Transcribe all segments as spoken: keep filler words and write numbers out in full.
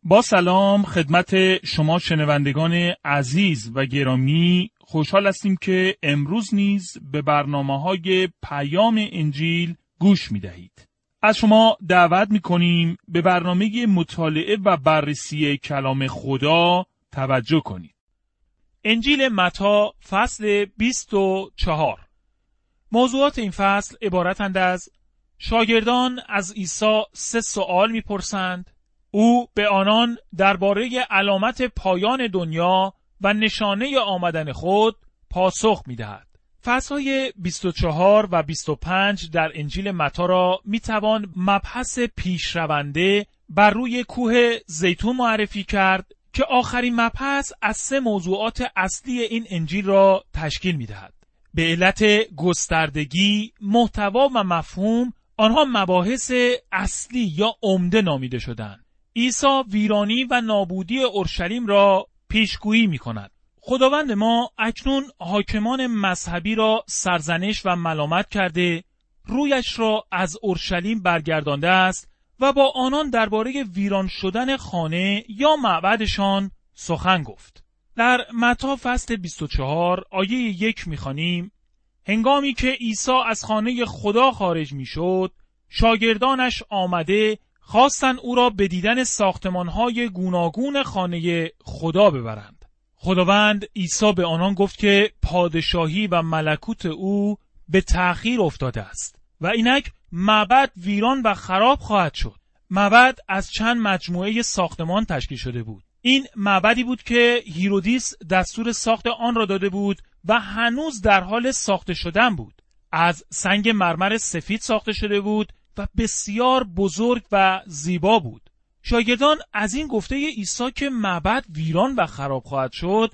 با سلام خدمت شما شنوندگان عزیز و گرامی، خوشحال هستیم که امروز نیز به برنامه‌های پیام انجیل گوش می‌دهید. از شما دعوت می‌کنیم به برنامه مطالعه و بررسی کلام خدا توجه کنید. انجیل متی فصل بیست و چهار. موضوعات این فصل عبارتند از: شاگردان از عیسی سه سوال می‌پرسند، او به آنان درباره علامت پایان دنیا و نشانه آمدن خود پاسخ می‌دهد. فصل‌های بیست و چهار و بیست و پنج در انجیل متی را می‌توان مبحث پیشرونده بر روی کوه زیتون معرفی کرد که آخرین مبحث از سه موضوعات اصلی این انجیل را تشکیل می‌دهد. به علت گستردگی، محتوا و مفهوم، آنها مباحث اصلی یا عمده نامیده شدند. عیسی ویرانی و نابودی اورشلیم را پیشگویی می‌کند. خداوند ما اکنون حاکمان مذهبی را سرزنش و ملامت کرده، رویش را از اورشلیم برگردانده است و با آنان درباره ویران شدن خانه یا معبدشان سخن گفت. در متی فصل بیست و چهار آیه یک می‌خوانیم: هنگامی که عیسی از خانه خدا خارج می‌شد، شاگردانش آمده خواستند او را به دیدن ساختمان‌های گوناگون خانه خدا ببرند. خداوند عیسی به آنان گفت که پادشاهی و ملکوت او به تأخیر افتاده است و اینک معبد ویران و خراب خواهد شد. معبد از چند مجموعه ساختمان تشکیل شده بود. این معبدی بود که هیرودیس دستور ساخت آن را داده بود و هنوز در حال ساخته شدن بود. از سنگ مرمر سفید ساخته شده بود و بسیار بزرگ و زیبا بود. شاگردان از این گفته عیسی که معبد ویران و خراب خواهد شد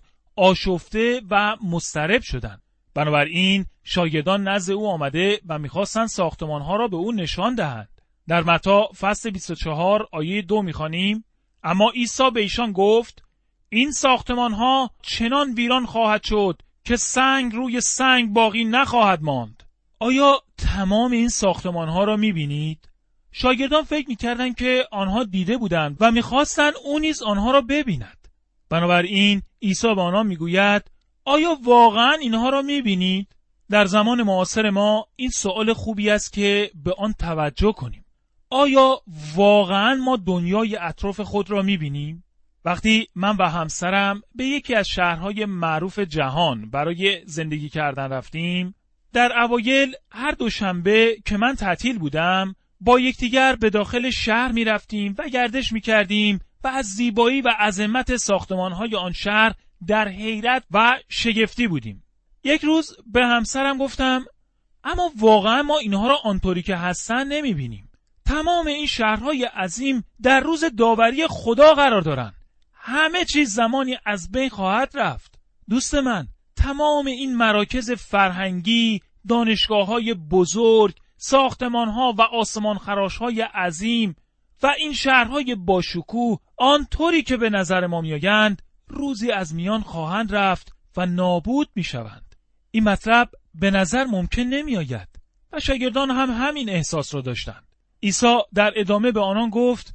آشفته و مضطرب شدند. بنابراین شاگردان نزد او آمده و می‌خواستند ساختمان‌ها را به او نشان دهند. در متی فصل بیست و چهار آیه دو می‌خوانیم: اما عیسی به ایشان گفت این ساختمان‌ها چنان ویران خواهد شد که سنگ روی سنگ باقی نخواهد ماند. آیا تمام این ساختمان‌ها را می‌بینید؟ شاگردان فکر می‌کردند که آنها دیده بودند و می‌خواستند او نیز آنها را ببیند. بنابراین عیسی به آنها می‌گوید آیا واقعاً اینها را می‌بینید؟ در زمان معاصر ما این سوال خوبی است که به آن توجه کنیم. آیا واقعاً ما دنیای اطراف خود را می‌بینیم؟ وقتی من و همسرم به یکی از شهرهای معروف جهان برای زندگی کردن رفتیم، در اوایل هر دوشنبه که من تعطیل بودم با یکدیگر به داخل شهر می رفتیم و گردش می کردیم و از زیبایی و عظمت ساختمان‌های آن شهر در حیرت و شگفتی بودیم. یک روز به همسرم گفتم اما واقعا ما اینها را آنطوری که هستن نمی بینیم. تمام این شهرهای عظیم در روز داوری خدا قرار دارن. همه چیز زمانی از بین خواهد رفت. دوست من، تمام این مراکز فرهنگی، دانشگاه‌های بزرگ، ساختمان‌ها و آسمان‌خراش‌های عظیم و این شهرهای باشکوه آنطوری که به نظر ما می‌آیند روزی از میان خواهند رفت و نابود می‌شوند. این مطلب به نظر ممکن نمی‌آید و شاگردان هم همین احساس را داشتند. عیسی در ادامه به آنان گفت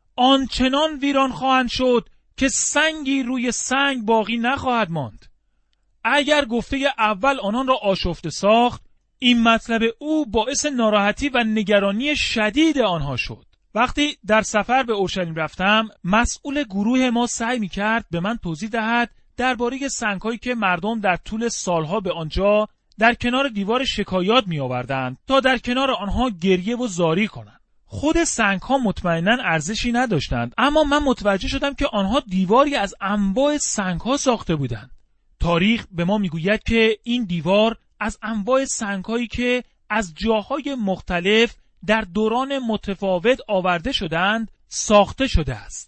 آنچنان ویران خواهند شد که سنگی روی سنگ باقی نخواهد ماند. اگر گفته اول آنان را آشفته ساخت، این مطلب او باعث ناراحتی و نگرانی شدید آنها شد. وقتی در سفر به اورشلیم رفتم، مسئول گروه ما سعی می‌کرد به من توضیح دهد درباره سنگ‌هایی که مردم در طول سالها به آنجا در کنار دیوار شکایات می‌آوردند تا در کنار آنها گریه و زاری کنند. خود سنگ‌ها مطمئناً ارزشی نداشتند، اما من متوجه شدم که آنها دیواری از انواع سنگ‌ها ساخته بودند. تاریخ به ما میگوید که این دیوار از انواع سنگ‌هایی که از جاهای مختلف در دوران متفاوت آورده شدند ساخته شده است.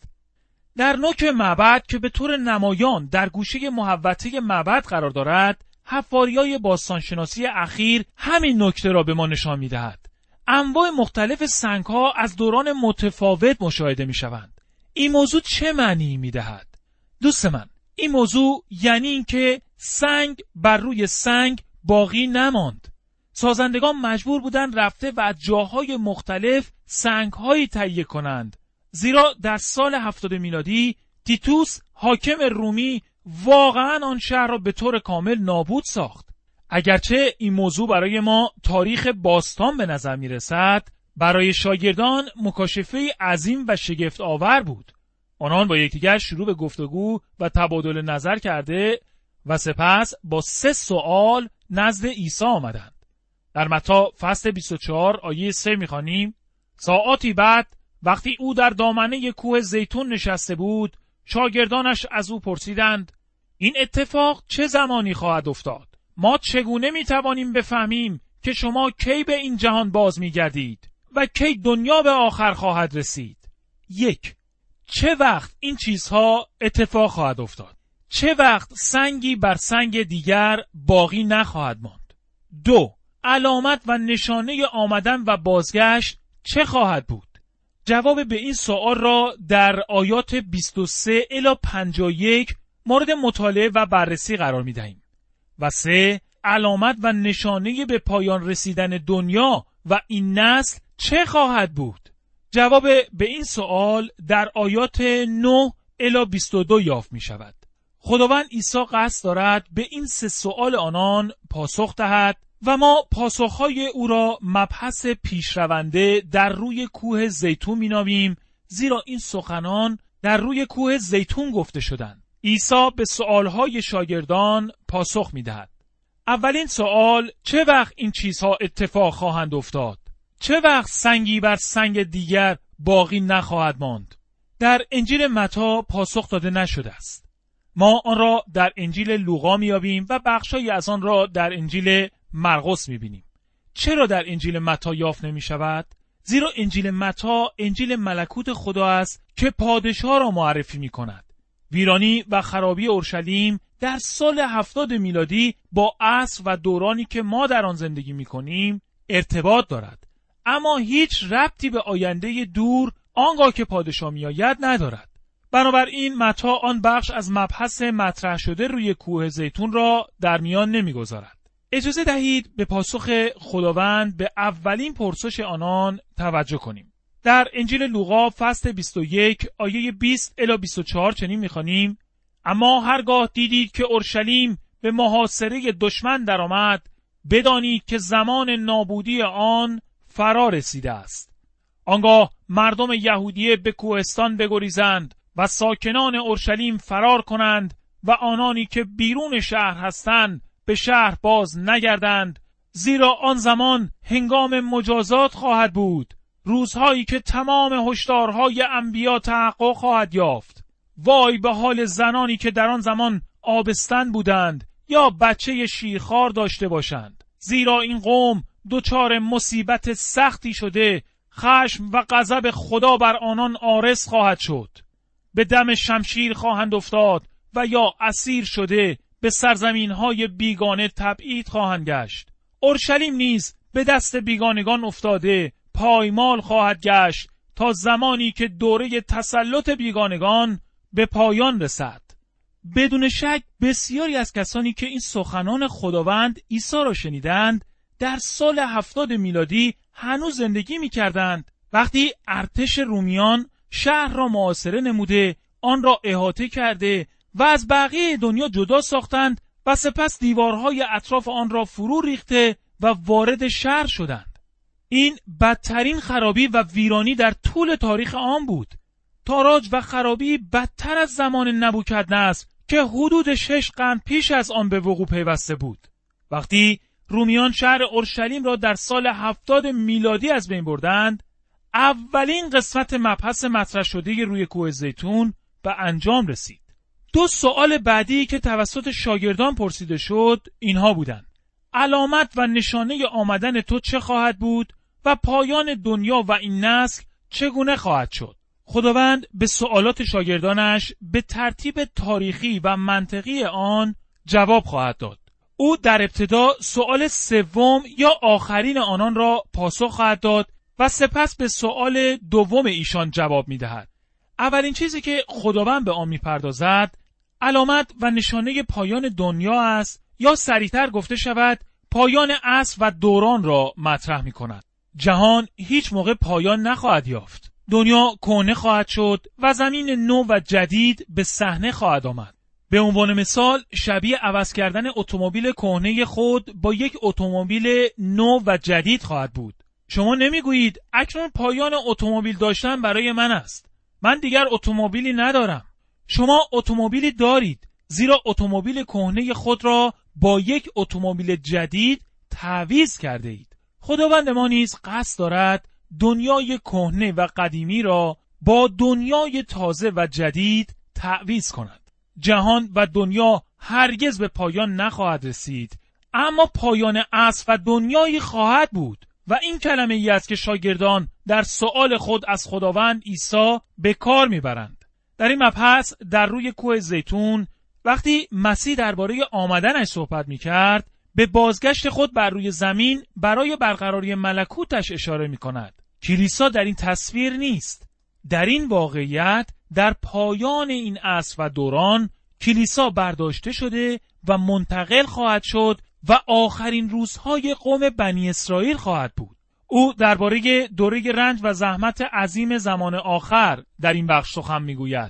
در نوک معبد که به طور نمایان در گوشه محوطه معبد قرار دارد، حفاریای باستانشناسی اخیر همین نکته را به ما نشان می‌دهد. انواع مختلف سنگ‌ها از دوران متفاوت مشاهده می‌شوند. این موضوع چه معنی می‌دهد؟ دوست من، این موضوع یعنی این که سنگ بر روی سنگ باقی نماند. سازندگان مجبور بودند رفته و از جاهای مختلف سنگ‌هایی تهیه کنند. زیرا در سال هفتاد میلادی تیتوس حاکم رومی واقعا آن شهر را به طور کامل نابود ساخت. اگرچه این موضوع برای ما تاریخ باستان به نظر می رسد، برای شاگردان مکاشفه عظیم و شگفت آور بود. آنان با یکدیگر شروع به گفتگو و تبادل نظر کرده و سپس با سه سوال نزد عیسی آمدند. در متی فصل بیست و چهار آیه سه می‌خوانیم: ساعاتی بعد وقتی او در دامنه کوه زیتون نشسته بود، شاگردانش از او پرسیدند: این اتفاق چه زمانی خواهد افتاد؟ ما چگونه می‌توانیم بفهمیم که شما کی به این جهان باز می‌گردید و کی دنیا به آخر خواهد رسید؟ یک، چه وقت این چیزها اتفاق خواهد افتاد؟ چه وقت سنگی بر سنگ دیگر باقی نخواهد ماند؟ دو، علامت و نشانه آمدن و بازگشت چه خواهد بود؟ جواب به این سوال را در آیات بیست و سه الی پنجاه و یک مورد مطالعه و بررسی قرار می دهیم. و سه، علامت و نشانه به پایان رسیدن دنیا و این نسل چه خواهد بود؟ جواب به این سوال در آیات نه الی بیست و دو یافت می شود. خداوند عیسی قصد دارد به این سه سوال آنان پاسخ دهد و ما پاسخهای او را مبحث پیشرونده در روی کوه زیتون می نامیم، زیرا این سخنان در روی کوه زیتون گفته شدند. عیسی به سوالهای شاگردان پاسخ می دهد. اولین سوال: چه وقت این چیزها اتفاق خواهند افتاد؟ چه وقت سنگی بر سنگ دیگر باقی نخواهد ماند؟ در انجیل متی پاسخ داده نشده است. ما آن را در انجیل لوقا می‌یابیم و بخشی از آن را در انجیل مرقس می‌بینیم. چرا در انجیل متی یافت نمی‌شود؟ زیرا انجیل متی انجیل ملکوت خدا است که پادشاه را معرفی می‌کند. ویرانی و خرابی اورشلیم در سال هفتاد میلادی با عصر و دورانی که ما در آن زندگی می‌کنیم ارتباط دارد، اما هیچ ربطی به آینده دور آنگاه که پادشاه می‌آید ندارد. بنابراین متی آن بخش از مبحث مطرح شده روی کوه زیتون را در میان نمی‌گذارد. اجازه دهید به پاسخ خداوند به اولین پرسش آنان توجه کنیم. در انجیل لوقا فصل بیست و یک آیه بیست الی بیست و چهار چنین می‌خوانیم: اما هرگاه دیدید که اورشلیم به محاصره دشمن درآمد، بدانید که زمان نابودی آن فرا رسیده است. آنگاه مردم یهودیه به کوهستان بگریزند و ساکنان اورشلیم فرار کنند و آنانی که بیرون شهر هستند به شهر باز نگردند، زیرا آن زمان هنگام مجازات خواهد بود، روزهایی که تمام هشدارهای انبیا تحقق خواهد یافت. وای به حال زنانی که در آن زمان آبستن بودند یا بچه شیرخوار داشته باشند، زیرا این قوم دچار مصیبت سختی شده، خشم و غضب خدا بر آنان عارض خواهد شد. به دم شمشیر خواهند افتاد و یا اسیر شده به سرزمین‌های بیگانه تبعید خواهند گشت. اورشلیم نیز به دست بیگانگان افتاده پایمال خواهد گشت تا زمانی که دوره تسلط بیگانگان به پایان رسد. بدون شک بسیاری از کسانی که این سخنان خداوند عیسی را شنیدند در سال هفتاد میلادی هنوز زندگی می کردند، وقتی ارتش رومیان شهر را محاصره نموده، آن را احاطه کرده و از بقیه دنیا جدا ساختند و سپس دیوارهای اطراف آن را فرو ریخته و وارد شهر شدند. این بدترین خرابی و ویرانی در طول تاریخ آن بود. تاراج و خرابی بدتر از زمان نبوکدنصر که حدود شش قرن پیش از آن به وقوع پیوسته بود. وقتی رومیان شهر اورشلیم را در سال هفتاد میلادی از بین بردند، اولین قسمت مبحث مطرح شده روی کوه زیتون به انجام رسید. دو سوال بعدی که توسط شاگردان پرسیده شد اینها بودند: علامت و نشانه آمدن تو چه خواهد بود و پایان دنیا و این نسل چگونه خواهد شد؟ خداوند به سوالات شاگردانش به ترتیب تاریخی و منطقی آن جواب خواهد داد. او در ابتدا سوال سوم یا آخرین آنان را پاسخ خواهد داد و سپس به سوال دوم ایشان جواب می دهد. اولین چیزی که خداوند به آن می پردازد علامت و نشانه پایان دنیا است، یا سریعتر گفته شود پایان عصر و دوران را مطرح می کند. جهان هیچ موقع پایان نخواهد یافت. دنیا کهنه خواهد شد و زمین نو و جدید به صحنه خواهد آمد. به عنوان مثال شبیه عوض کردن اتومبیل کهنه خود با یک اتومبیل نو و جدید خواهد بود. شما نمیگویید اکنون پایان اتومبیل داشتن برای من است. من دیگر اتومبیلی ندارم. شما اتومبیلی دارید، زیرا اتومبیل کهنه خود را با یک اتومبیل جدید تعویض کرده اید. خداوند ما نیز قصد دارد دنیای کهنه و قدیمی را با دنیای تازه و جدید تعویض کند. جهان و دنیا هرگز به پایان نخواهد رسید، اما پایان عصر و دنیایی خواهد بود و این کلمه ای است که شاگردان در سؤال خود از خداوند عیسی به کار میبرند. در این مبحث در روی کوه زیتون وقتی مسیح درباره آمدنش صحبت میکرد، به بازگشت خود بر روی زمین برای برقراری ملکوتش اشاره میکند. کلیسا در این تصویر نیست. در این واقعیت در پایان این عصر و دوران کلیسا برداشته شده و منتقل خواهد شد و آخرین روزهای قوم بنی اسرائیل خواهد بود. او درباره دوره رنج و زحمت عظیم زمان آخر در این بخش سخن میگوید.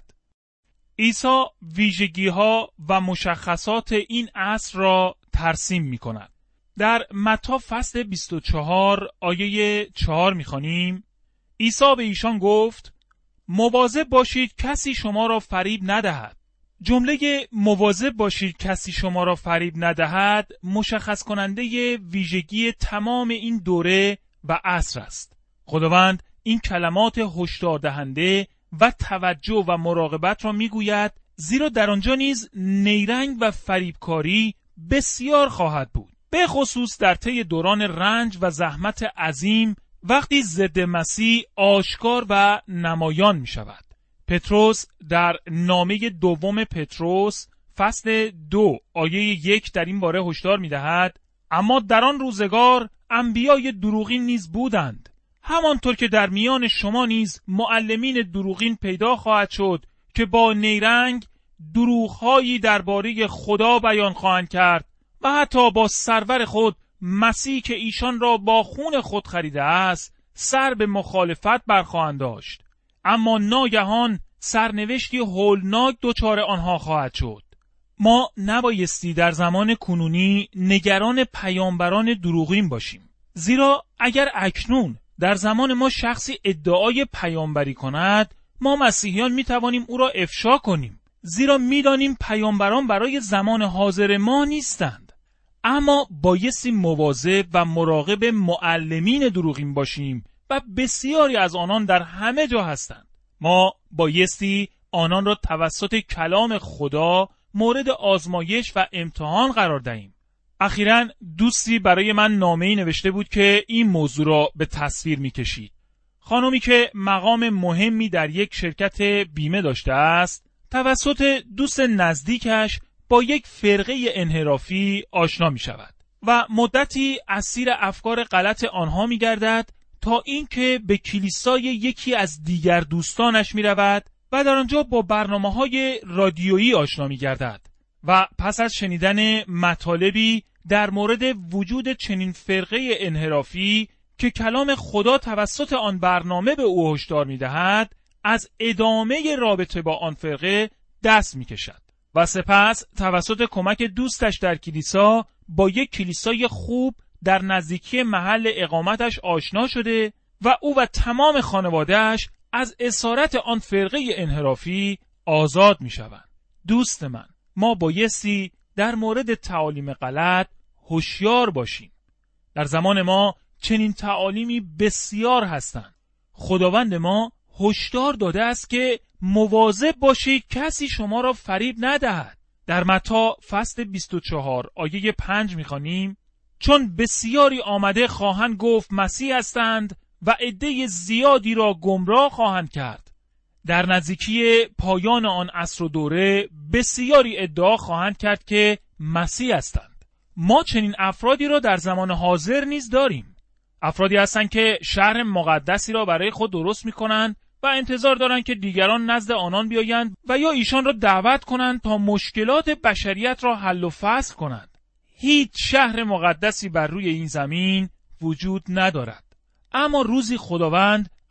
عیسی ویژگی‌ها و مشخصات این عصر را ترسیم می‌کند. در متی فصل بیست و چهار آیه چهار می‌خوانیم: عیسی به ایشان گفت مواظب باشید کسی شما را فریب ندهد. جمله مواظب باشید کسی شما را فریب ندهد مشخص کننده ویژگی تمام این دوره و عصر است. خداوند این کلمات هشدار دهنده و توجه و مراقبت را میگوید، زیرا در آنجا نیز نیرنگ و فریبکاری بسیار خواهد بود، به خصوص در طی دوران رنج و زحمت عظیم وقتی ضد مسیح آشکار و نمایان می شود. پتروس در نامه دوم پتروس فصل دو آیه یک در این باره هشدار می دهد: اما در آن روزگار انبیای دروغین نیز بودند، همانطور که در میان شما نیز معلمین دروغین پیدا خواهد شد که با نیرنگ دروغ‌هایی درباره خدا بیان خواهند کرد و حتی با سرور خود مسیح که ایشان را با خون خود خریده است سر به مخالفت برخواهند داشت. اما ناگهان سرنوشتی هولناک دچار آنها خواهد شد. ما نبایستی در زمان کنونی نگران پیامبران دروغین باشیم، زیرا اگر اکنون در زمان ما شخصی ادعای پیامبری کند، ما مسیحیان می توانیم او را افشا کنیم، زیرا می دانیم پیامبران برای زمان حاضر ما نیستند. اما بایستی مواظب و مراقب معلمین دروغین باشیم و بسیاری از آنان در همه جا هستند. ما بایستی آنان را توسط کلام خدا مورد آزمایش و امتحان قرار دهیم. اخیراً دوستی برای من نامه‌ای نوشته بود که این موضوع را به تصویر می‌کشید. خانمی که مقام مهمی در یک شرکت بیمه داشته است، توسط دوست نزدیکش با یک فرقه انحرافی آشنا می‌شود و مدتی اسیر افکار غلط آنها می‌گردد تا اینکه به کلیسای یکی از دیگر دوستانش می‌رود و در آنجا با برنامه‌های رادیویی آشنا می‌گردد و پس از شنیدن مطالبی در مورد وجود چنین فرقه انحرافی که کلام خدا توسط آن برنامه به او هشدار می‌دهد، از ادامه رابطه با آن فرقه دست می‌کشد و سپس توسط کمک دوستش در کلیسا با یک کلیسای خوب در نزدیکی محل اقامتش آشنا شده و او و تمام خانواده‌اش از اسارت آن فرقه انحرافی آزاد می‌شوند. دوست من، ما بایستی در مورد تعالیم غلط هوشیار باشیم. در زمان ما چنین تعالیمی بسیار هستند. خداوند ما هشدار داده است که مواظب باشید کسی شما را فریب ندهد. در متی فصل بیست و چهار آیه پنج می‌خوانیم: چون بسیاری آمده خواهند گفت مسیح هستند و عده زیادی را گمراه خواهند کرد. در نزدیکی پایان آن عصر و دوره بسیاری ادعا خواهند کرد که مسیح هستند. ما چنین افرادی را در زمان حاضر نیز داریم. افرادی هستند که شهر مقدسی را برای خود درست می‌کنند و انتظار دارند که دیگران نزد آنان بیایند و یا ایشان را دعوت کنند تا مشکلات بشریت را حل و فصل کنند. هیچ شهر مقدسی بر روی این زمین وجود ندارد. اما روزی خداوند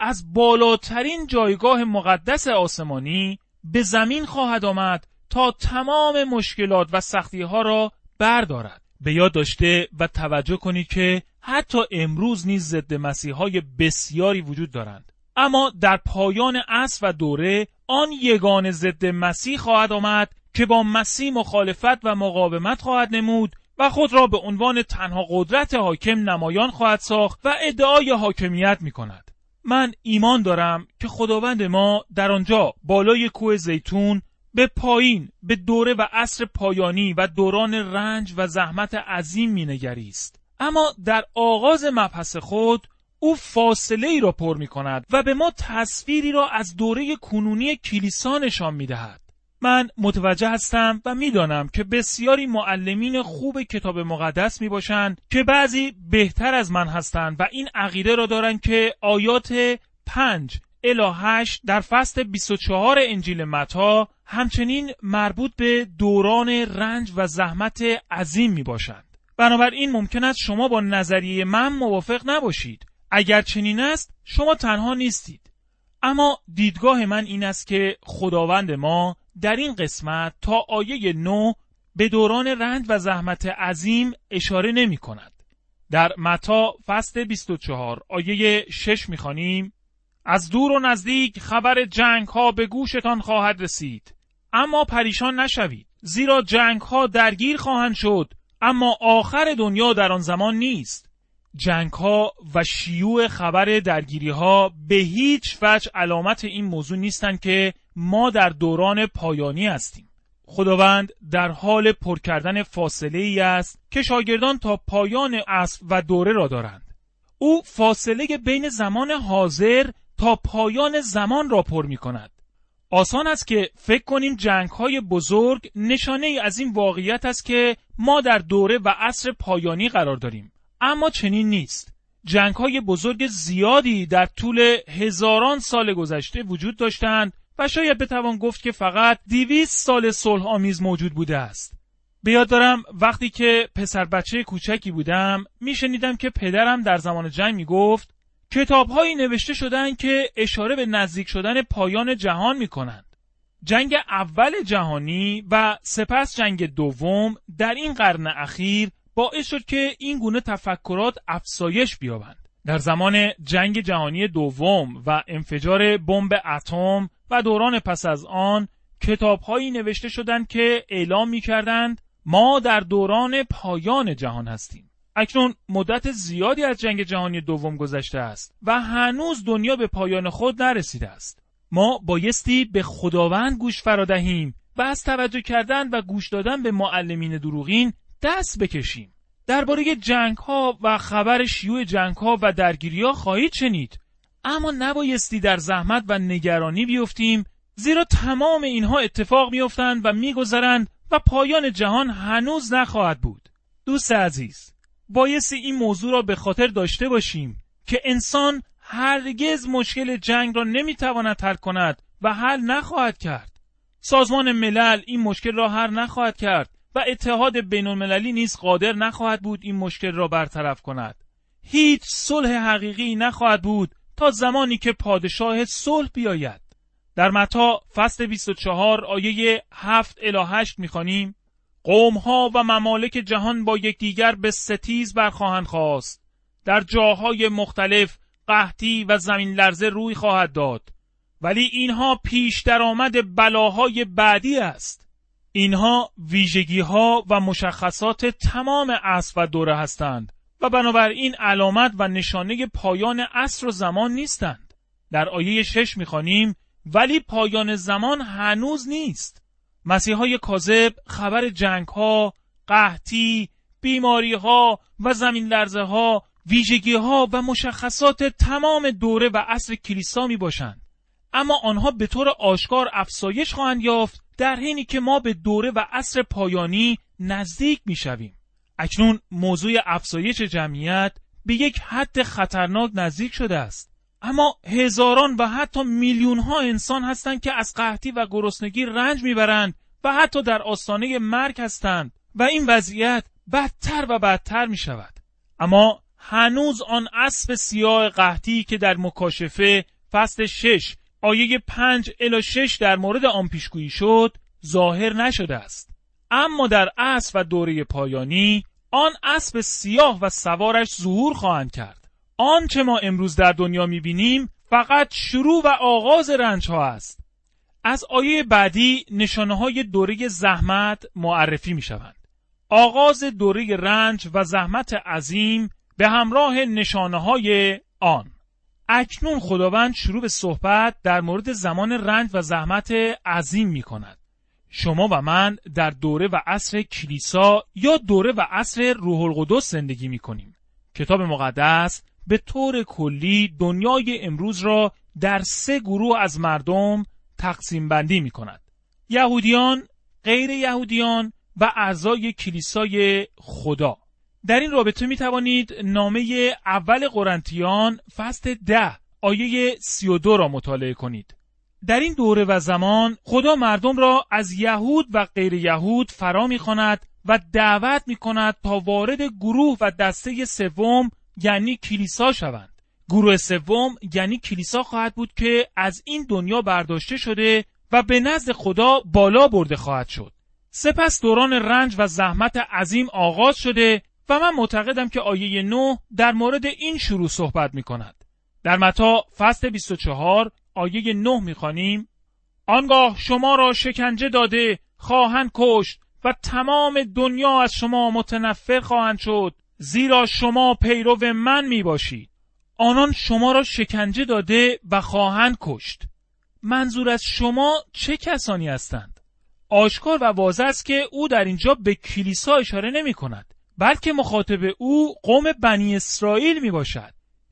از بالاترین جایگاه مقدس آسمانی به زمین خواهد آمد تا تمام مشکلات و سختی‌ها را بردارد. به یاد داشته و توجه کنید که حتی امروز نیز ضد مسیحای بسیاری وجود دارند، اما در پایان عصر و دوره آن یگانه ضد مسیح خواهد آمد که با مسیح مخالفت و مقاومت خواهد نمود و خود را به عنوان تنها قدرت حاکم نمایان خواهد ساخت و ادعای حاکمیت می کند. من ایمان دارم که خداوند ما در آنجا بالای کوه زیتون به پایین به دوره و عصر پایانی و دوران رنج و زحمت عظیم می نگریست. اما در آغاز مبحث خود او فاصله ای را پر می کند و به ما تصویری را از دوره کنونی کلیسا نشان می دهد. من متوجه هستم و می دانم که بسیاری معلمین خوب کتاب مقدس می باشند که بعضی بهتر از من هستند و این عقیده را دارند که آیات پنج الی هشت در فصل بیست و چهار انجیل متی همچنین مربوط به دوران رنج و زحمت عظیم می باشند. بنابراین ممکن است شما با نظریه من موافق نباشید. اگر چنین است شما تنها نیستید. اما دیدگاه من این است که خداوند ما در این قسمت تا آیه نه به دوران رنج و زحمت عظیم اشاره نمی کند. در متی فصل بیست و چهار آیه شش می خوانیم: از دور و نزدیک خبر جنگ ها به گوشتان خواهد رسید، اما پریشان نشوید، زیرا جنگ ها درگیر خواهند شد، اما آخر دنیا در آن زمان نیست. جنگ ها و شیوع خبر درگیری ها به هیچ وجه علامت این موضوع نیستند که ما در دوران پایانی هستیم. خداوند در حال پر کردن فاصله ای است که شاگردان تا پایان عصر و دوره را دارند. او فاصله بین زمان حاضر تا پایان زمان را پر می کند. آسان است که فکر کنیم جنگ های بزرگ نشانه ای از این واقعیت است که ما در دوره و عصر پایانی قرار داریم، اما چنین نیست. جنگ های بزرگ زیادی در طول هزاران سال گذشته وجود داشتند و شاید بتوان گفت که فقط دویست سال صلح آمیز موجود بوده است. به یاد دارم وقتی که پسر بچه کوچکی بودم میشنیدم که پدرم در زمان جنگ میگفت کتاب‌هایی نوشته شدند که اشاره به نزدیک شدن پایان جهان می‌کنند. جنگ اول جهانی و سپس جنگ دوم در این قرن اخیر باعث شد که این گونه تفکرات افزایش بیابند. در زمان جنگ جهانی دوم و انفجار بمب اتم و دوران پس از آن کتاب‌هایی نوشته شدند که اعلام می‌کردند ما در دوران پایان جهان هستیم. اکنون مدت زیادی از جنگ جهانی دوم گذشته است و هنوز دنیا به پایان خود نرسیده است. ما بایستی به خداوند گوش فرا دهیم و از توجه کردن و گوش دادن به معلمین دروغین دست بکشیم. درباره جنگ‌ها و خبر شیوع جنگ‌ها و درگیری‌ها خواهید شنید، اما نبایستی در زحمت و نگرانی بیفتیم، زیرا تمام اینها اتفاق می‌افتند و می‌گذرند و پایان جهان هنوز نخواهد بود. دوست عزیز، بایستی این موضوع را به خاطر داشته باشیم که انسان هرگز مشکل جنگ را نمی‌تواند حل کند و حل نخواهد کرد. سازمان ملل این مشکل را حل نخواهد کرد و اتحاد بین‌المللی نیز قادر نخواهد بود این مشکل را برطرف کند. هیچ صلح حقیقی نخواهد بود تا زمانی که پادشاه صلح بیاید. در متی فصل بیست و چهار آیه هفت الی هشت می‌خوانیم: قوم‌ها و ممالک جهان با یکدیگر به ستیز برخواهند خاست. در جاهای مختلف قحطی و زمین لرزه روی خواهد داد، ولی اینها پیش درآمد بلاهای بعدی است. اینها ویژگی‌ها و مشخصات تمام عصر و دوره هستند و بنابراین علامت و نشانه پایان عصر و زمان نیستند. در آیه شش می‌خوانیم: ولی پایان زمان هنوز نیست. مسیحای کاذب خبر جنگ‌ها، قحطی، بیماری‌ها و زمین لرزه‌ها ویژگی‌ها و مشخصات تمام دوره و عصر کلیسا میباشند، اما آنها به طور آشکار افزایش خواهند یافت در حینی که ما به دوره و عصر پایانی نزدیک میشویم. اکنون موضوع افزایش جمعیت به یک حد خطرناک نزدیک شده است، اما هزاران و حتی میلیون‌ها انسان هستند که از قحطی و گرسنگی رنج میبرند و حتی در آستانه مرگ هستند و این وضعیت بدتر و بدتر میشود. اما هنوز آن اسب سیاه قحطی که در مکاشفه فصل شش آیه پنج الی شش در مورد آن پیشگویی شد ظاهر نشده است. اما در عصر و دوره پایانی آن اسب سیاه و سوارش ظهور خواهند کرد. آنچه ما امروز در دنیا می‌بینیم فقط شروع و آغاز رنج‌ها است. از آیه بعدی نشانه‌های دوره زحمت معرفی می‌شوند. آغاز دوره رنج و زحمت عظیم به همراه نشانه‌های آن. اکنون خداوند شروع به صحبت در مورد زمان رنج و زحمت عظیم می‌کند. شما و من در دوره و عصر کلیسا یا دوره و عصر روح القدس زندگی می‌کنیم. کتاب مقدس به طور کلی دنیای امروز را در سه گروه از مردم تقسیم بندی می‌کند. یهودیان، غیر یهودیان و اعضای کلیسای خدا. در این رابطه می توانید نامه اول قرنتیان فصل ده آیه سی و دو را مطالعه کنید. در این دوره و زمان خدا مردم را از یهود و غیر یهود فرا می خواند و دعوت می کند تا وارد گروه و دسته سوم یعنی کلیسا شوند. گروه سوم یعنی کلیسا خواهد بود که از این دنیا برداشته شده و به نزد خدا بالا برده خواهد شد. سپس دوران رنج و زحمت عظیم آغاز شده و من معتقدم که آیه نه در مورد این شروع صحبت می کند. در متی فصل بیست و چهار آیه نه می خوانیم: آنگاه شما را شکنجه داده خواهند کشت و تمام دنیا از شما متنفر خواهند شد، زیرا شما پیرو من می باشید. آنان شما را شکنجه داده و خواهند کشت. منظور از شما چه کسانی هستند؟ آشکار و واضح است که او در اینجا به کلیسا اشاره نمی کند، بلکه مخاطب او قوم بنی اسرائیل می باشد.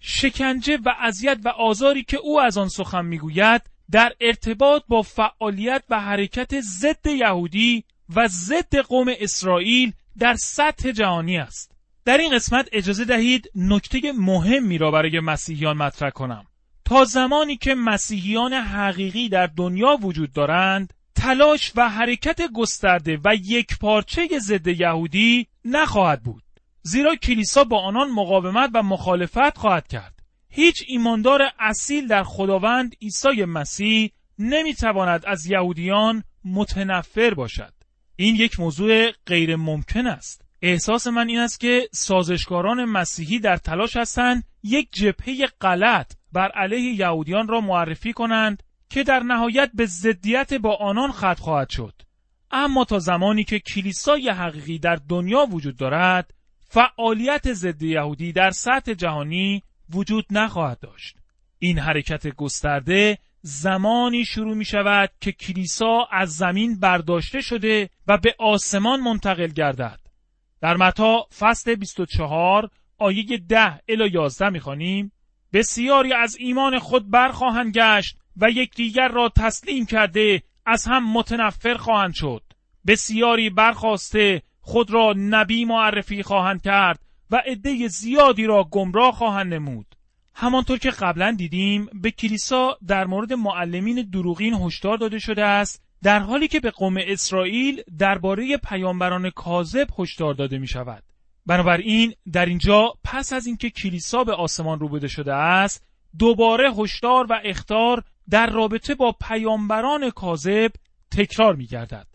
شکنجه و اذیت و آزاری که او از آن سخن می گوید در ارتباط با فعالیت و حرکت ضد یهودی و ضد قوم اسرائیل در سطح جهانی است. در این قسمت اجازه دهید نکته مهمی را برای مسیحیان مطرح کنم. تا زمانی که مسیحیان حقیقی در دنیا وجود دارند، تلاش و حرکت گسترده و یکپارچه ضد یهودی نخواهد بود، زیرا کلیسا با آنان مقاومت و مخالفت خواهد کرد. هیچ ایماندار اصیل در خداوند عیسی مسیح نمیتواند از یهودیان متنفر باشد. این یک موضوع غیر ممکن است. احساس من این است که سازشکاران مسیحی در تلاش هستند یک جبهه غلط بر علیه یهودیان را معرفی کنند که در نهایت به ضدیت با آنان ختم خواهد شد. اما تا زمانی که کلیسای حقیقی در دنیا وجود دارد، فعالیت ضد یهودی در سطح جهانی وجود نخواهد داشت. این حرکت گسترده زمانی شروع می شود که کلیسا از زمین برداشته شده و به آسمان منتقل گردد. در متی فصل بیست و چهار آیه ده الی یازده می خوانیم: بسیاری از ایمان خود برخواهند گشت و یکدیگر را تسلیم کرده از هم متنفر خواهند شد. بسیاری برخاسته خود را نبی معرفی خواهند کرد و عده زیادی را گمراه خواهند نمود. همانطور که قبلا دیدیم به کلیسا در مورد معلمین دروغین هشدار داده شده است، در حالی که به قوم اسرائیل درباره پیامبران کاذب هشدار داده می شود. بنابراین در اینجا پس از اینکه کلیسا به آسمان روبرده شده است، دوباره هشدار و اخطار در رابطه با پیامبران کاذب تکرار می گردد.